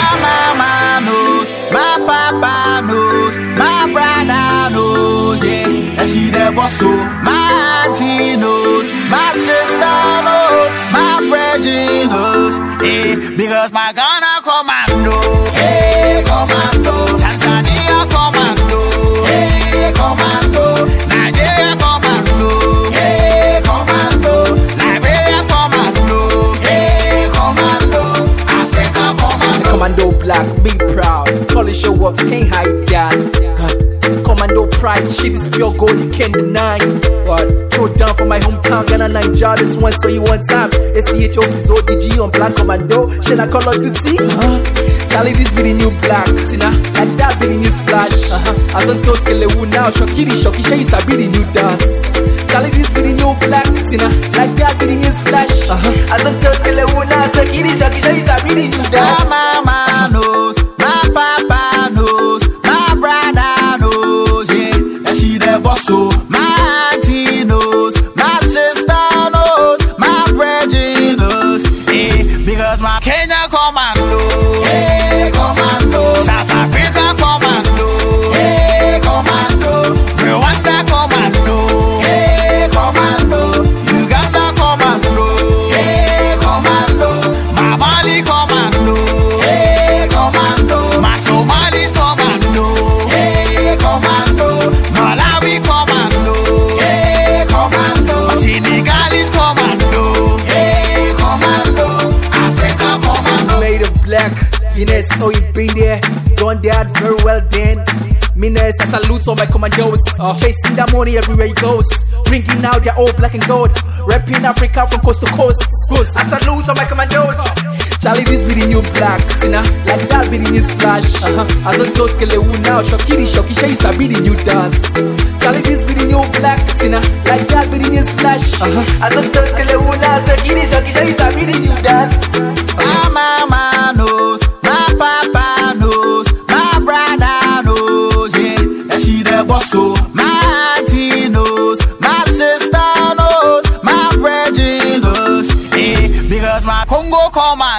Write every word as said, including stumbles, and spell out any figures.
mama knows, my papa knows, my brother knows, yeah, that she the boss. So my auntie knows, my sister knows, my brother knows, yeah, because my Ghana commando, hey commando, Tanzania commando, hey commando, Nigeria commando, hey commando, Liberia commando, hey commando, Africa commando. Commando black, be proud. Call it show off, can't hide that. Huh. Commando pride, shit is pure gold, you can't deny. What? Throw down for my hometown, Ghana, Nigeria, this one, so you one time. S C H O is O D G on black commando. Should I call of duty? Uh-huh. Charlie, this be the new black. Tina, like that be the new splash. Uh-huh. As on toast, Kelewu now, Shocky, the Shocky, Shocky, Sabi the new dance. Charlie, this be the new black. Tina, like that be the new splash. Uh-huh. As on toast, Kelewu now, Shocky, the Shocky, Shocky, Sabi the new dance. My mama knows, my papa knows, my brother knows, yeah, that she the boss. So my auntie knows, my sister knows, my brother knows, yeah, because my Kenya commando, hey commando, South Africa commando, hey commando, Rwanda commando, hey commando, Uganda commando, hey commando, my Mali commando, hey commando, my Somalis commando, hey commando, Malawi commando, hey commando, my Senegalese commando, hey commando, Africa commando. Made of black, Guinness, so you've been there, done that very well then. Meanness, I salute all my commandos, uh, chasing that money everywhere he goes, bringing out their old black and gold, repping Africa from coast to coast. coast. I salute all my commandos. Charlie, this be the new black, Tina, like that be the new splash. Uh-huh. As on toast, Kelewu now, Shocky, the Shocky, Shocky, Sabi the new dance. Charlie, this be the new black, Tina, like that be the new splash. Uh-huh. As on toast, Kelewu now, Shocky, the Shocky, Shocky, Sabi the new dance. My mama knows, my papa knows, my brother knows, yeah, that she the boss. So my auntie knows, my sister knows, my brother knows, yeah, because my Congo come